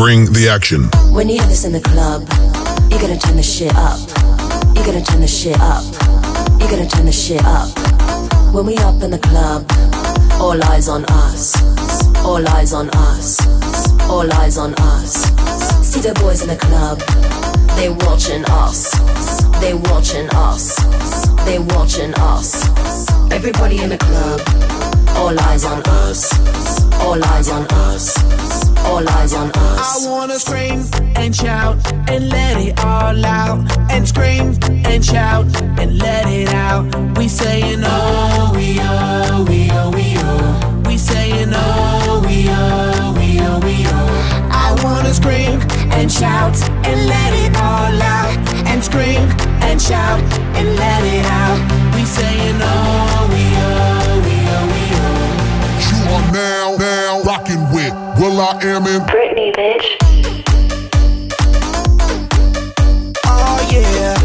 Bring the action. When you have this in the club, you gotta turn the shit up. You gotta turn the shit up. You gotta turn the shit up. When we up in the club, all eyes on us. All eyes on us. All eyes on us. See the boys in the club, they watching us. They watching us. They watching us. Everybody in the club, all eyes on us. All eyes on us. All eyes on us. I wanna scream and shout and let it all out. And scream and shout and let it out. We saying oh, we oh, we oh, we oh. We saying oh, we oh, we oh, we oh. I wanna scream and shout and let it all out. And scream and shout and let it out. We saying oh, we oh, we oh, we oh. You are now rocking with will.i.am in Britney, bitch. Oh yeah.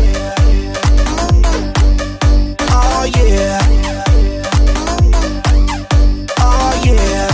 Oh yeah. Oh yeah.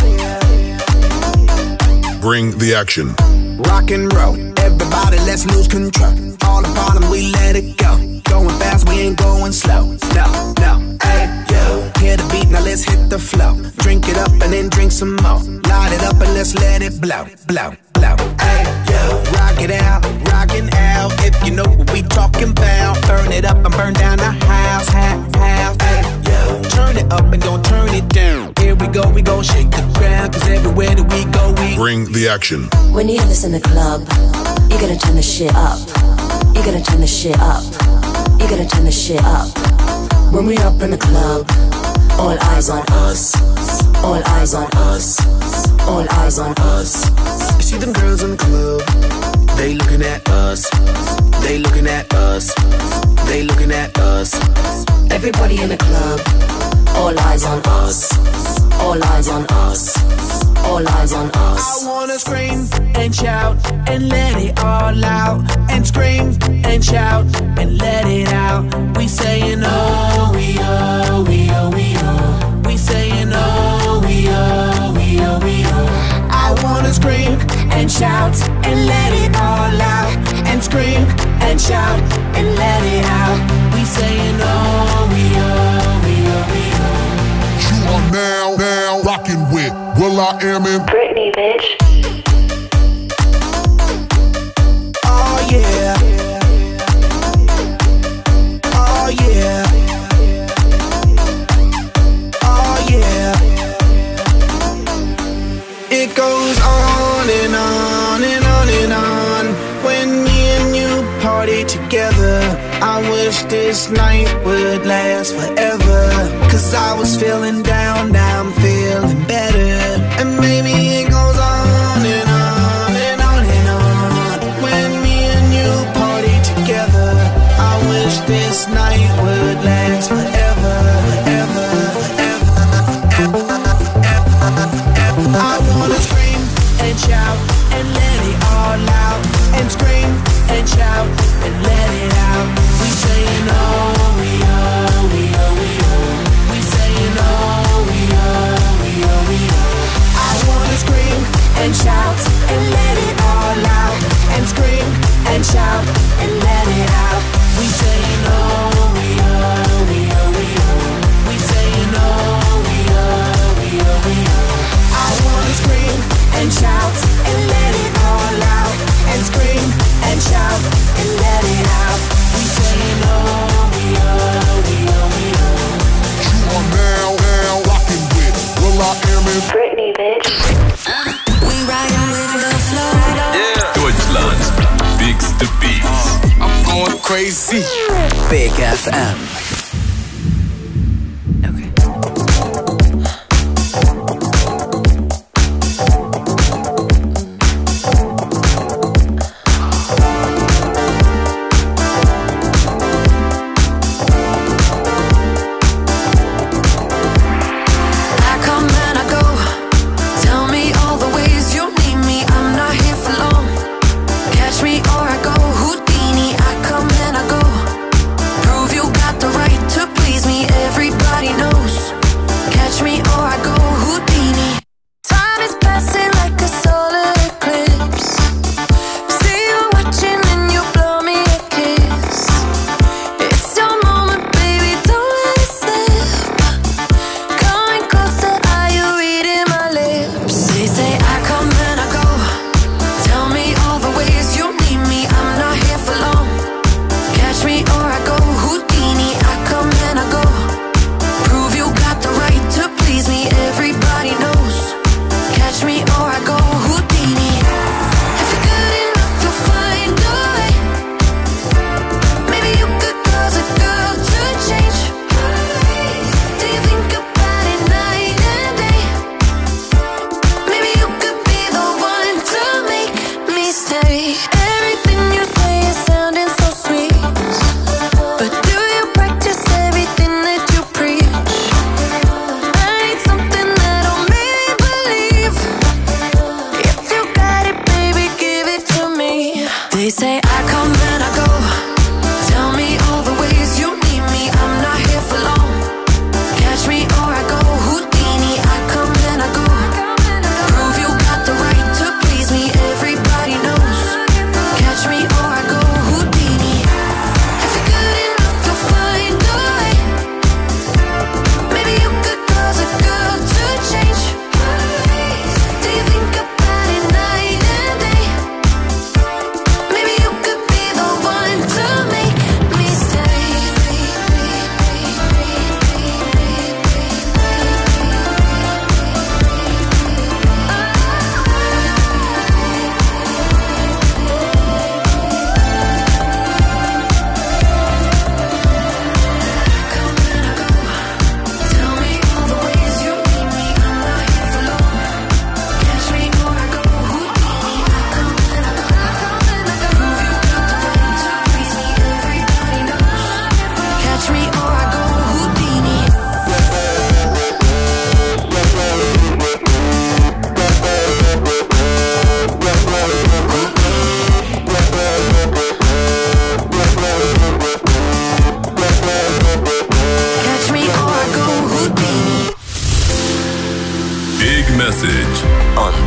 Bring the action. Rock and roll, everybody let's lose control. All the bottom we let it go. Going fast, we ain't going slow. No, no, hey, yo. Hear the beat, now let's hit the flow. Drink it up and then drink some more. Light it up and let's let it blow, blow, blow. Hey, yo. Rock it out, rockin' out. If you know what we talking about. Burn it up and burn down the house, house. Hey, yo. Turn it up and don't turn it down. Here we go, shake the ground. Cause everywhere that we go, we bring the action. When you have this in the club, you gotta turn the shit up. You gotta turn the shit up. You gotta turn the shit up. When we up in the club, all eyes on us. All eyes on us. All eyes on us. You see them girls in the club, they looking at us. They looking at us. They looking at us. Everybody in the club, all eyes on us. All eyes on us. All eyes on us. I wanna scream and shout and let it all out. And scream and shout and let it out. We saying oh, we oh, we oh, we oh. We saying oh, we oh, we oh, we oh. I wanna scream and shout and let it all out. And scream and shout and let it out. We saying oh, we oh, we oh, we oh. You are now rocking with will.i.am in Britney, bitch. Oh yeah. Oh yeah. Oh yeah. It goes on and on and on and on. When me and you party together, I wish this night would last forever. Cause I was feeling down, now I'm feeling better. And maybe it goes on and on and on and on. When me and you party together, I wish this night would last forever, forever, forever, forever. I wanna scream and shout and let it all out. And scream and shout and let it out. We saying oh, we oh, we oh, we oh. We saying oh, we oh, we oh, we oh. I wanna scream and shout and let it all out. And scream and shout and let it out. We saying oh, we oh, we oh, we oh. We saying oh, we oh, we oh, we oh. I wanna scream and shout and let it all out. And scream and shout and let it out. We saying oh, we oh, we oh, we oh. You are now rocking with will.i.am in Britney, bitch. We riding with the flow. Yeah. Deutschland's bigste Beats. I'm going crazy. Big FM. Catch me or I go Houdini. I come and I go. Prove you got the right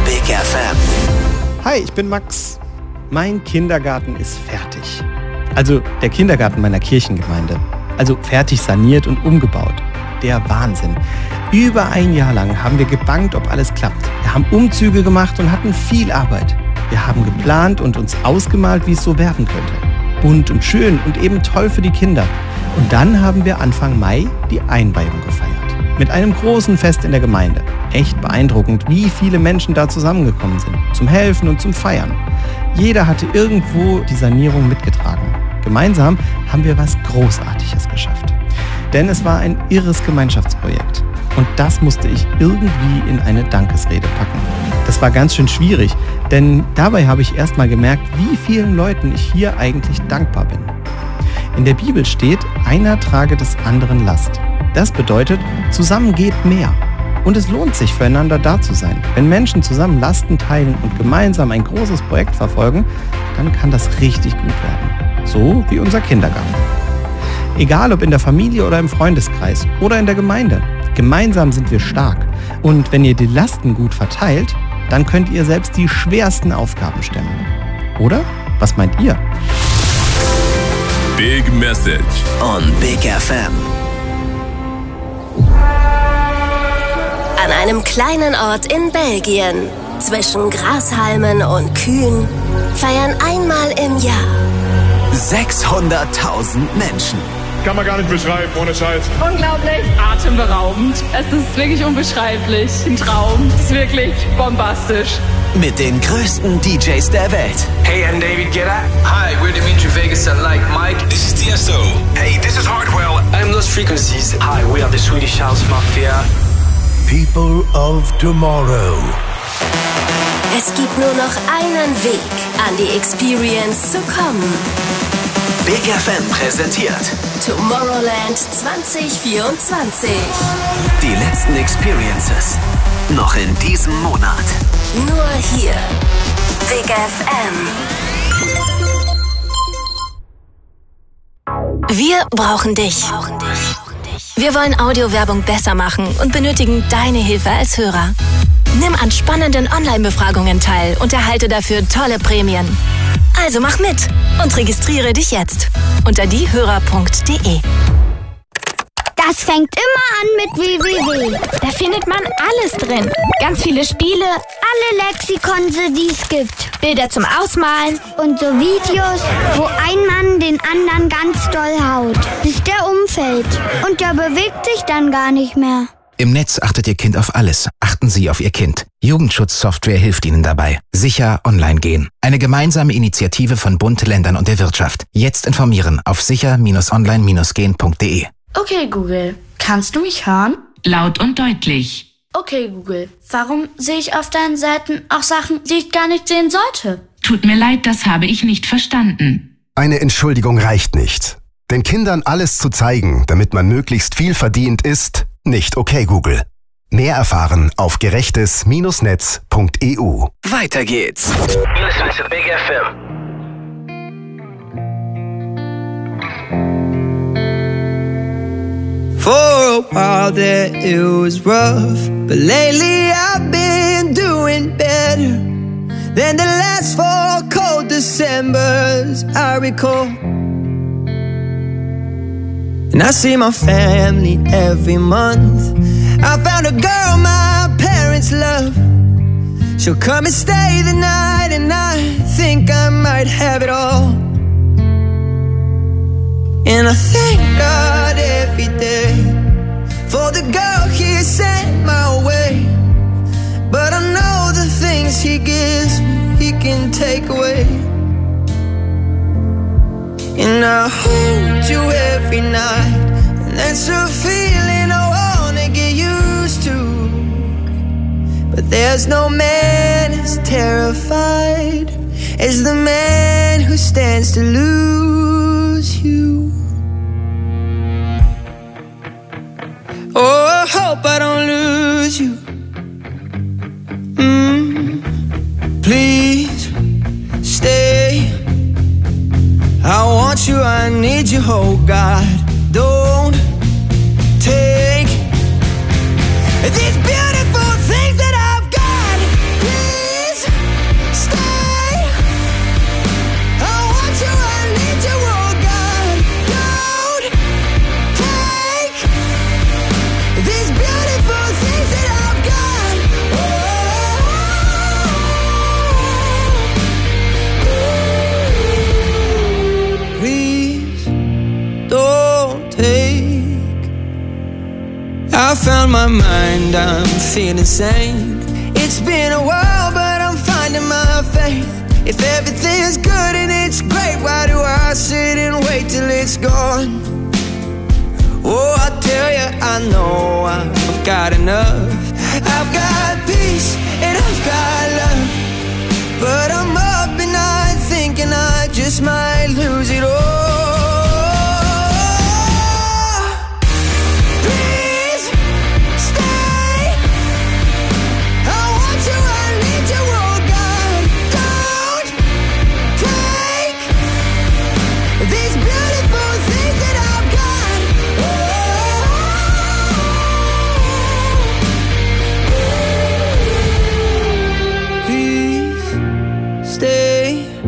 Big FM. Hi, ich bin Max. Mein Kindergarten ist fertig. Also der Kindergarten meiner Kirchengemeinde. Also fertig saniert und umgebaut. Der Wahnsinn. Über ein Jahr lang haben wir gebangt, ob alles klappt. Wir haben Umzüge gemacht und hatten viel Arbeit. Wir haben geplant und uns ausgemalt, wie es so werden könnte. Bunt und schön und eben toll für die Kinder. Und dann haben wir Anfang Mai die Einweihung gefeiert. Mit einem großen Fest in der Gemeinde. Echt beeindruckend, wie viele Menschen da zusammengekommen sind. Zum Helfen und zum Feiern. Jeder hatte irgendwo die Sanierung mitgetragen. Gemeinsam haben wir was Großartiges geschafft. Denn es war ein irres Gemeinschaftsprojekt. Und das musste ich irgendwie in eine Dankesrede packen. Das war ganz schön schwierig, denn dabei habe ich erst mal gemerkt, wie vielen Leuten ich hier eigentlich dankbar bin. In der Bibel steht, einer trage des anderen Last. Das bedeutet, zusammen geht mehr. Und es lohnt sich, füreinander da zu sein. Wenn Menschen zusammen Lasten teilen und gemeinsam ein großes Projekt verfolgen, dann kann das richtig gut werden. So wie unser Kindergarten. Egal ob in der Familie oder im Freundeskreis oder in der Gemeinde. Gemeinsam sind wir stark. Und wenn ihr die Lasten gut verteilt, dann könnt ihr selbst die schwersten Aufgaben stemmen. Oder? Was meint ihr? Big Message on Big FM. An einem kleinen Ort in Belgien, zwischen Grashalmen und Kühen, feiern einmal im Jahr 600.000 Menschen. Kann man gar nicht beschreiben, ohne Scheiß. Unglaublich. Atemberaubend. Es ist wirklich unbeschreiblich. Ein Traum. Es ist wirklich bombastisch. Mit den größten DJs der Welt. Hey, I'm David Guetta. Hi, we're Dimitri Vegas and like Mike. This is Tiesto. Hey, this is Hardwell. I'm Lost Frequencies. Hi, we are the Swedish House Mafia. People of Tomorrow. Es gibt nur noch einen Weg, an die Experience zu kommen. Big FM präsentiert Tomorrowland 2024. Die letzten Experiences. Noch in diesem Monat. Nur hier. Big FM. Wir brauchen dich. Wir wollen Audiowerbung besser machen und benötigen deine Hilfe als Hörer. Nimm an spannenden Online-Befragungen teil und erhalte dafür tolle Prämien. Also mach mit und registriere dich jetzt unter diehörer.de. Das fängt immer an mit www. Da findet man alles drin. Ganz viele Spiele, alle Lexikonse, die es gibt. Bilder zum Ausmalen und so Videos, wo ein Mann den anderen ganz doll haut, bis der umfällt. Und der bewegt sich dann gar nicht mehr. Im Netz achtet Ihr Kind auf alles. Achten Sie auf Ihr Kind. Jugendschutzsoftware hilft Ihnen dabei. Sicher online gehen. Eine gemeinsame Initiative von Bund, Ländern und der Wirtschaft. Jetzt informieren auf sicher-online-gehen.de. Okay, Google. Kannst du mich hören? Laut und deutlich. Okay, Google. Warum sehe ich auf deinen Seiten auch Sachen, die ich gar nicht sehen sollte? Tut mir leid, das habe ich nicht verstanden. Eine Entschuldigung reicht nicht. Den Kindern alles zu zeigen, damit man möglichst viel verdient, ist nicht okay, Google. Mehr erfahren auf gerechtes-netz.eu. Weiter geht's. You're listening to Big FM. For a while there it was rough, but lately I've been doing better than the last 4 cold Decembers I recall. And I see my family every month. I found a girl my parents love. She'll come and stay the night, and I think I might have it all. And I thank God every day for the girl He sent my way. But I know the things He gives me, He can take away. And I hold you every night, and that's a feeling I wanna get used to. But there's no man as terrified as the man who stands to lose you. Oh, I hope I don't lose you. Please stay. I want you, I need you, oh God. Don't take these beautiful things that I've got. Please I found my mind, I'm feeling sane. It's been a while, but I'm finding my faith. If everything's good and it's great, why do I sit and wait till it's gone? Oh, I tell you, I know I've got enough. I've got peace and I've got love, but I'm up at night thinking I just might lose it all. Please stay. I want you, I need you, oh God. Don't take these beautiful things that I've got. Please stay.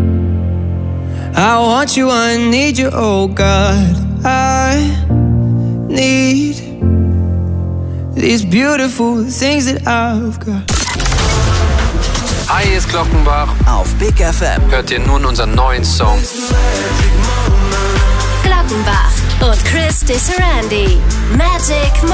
I want you, I need you, oh God. I need these beautiful things that I've got. Hi, hier ist Glockenbach. Auf Big FM Hört ihr nun unseren neuen Song. Glockenbach und Chris Deserandi. Magic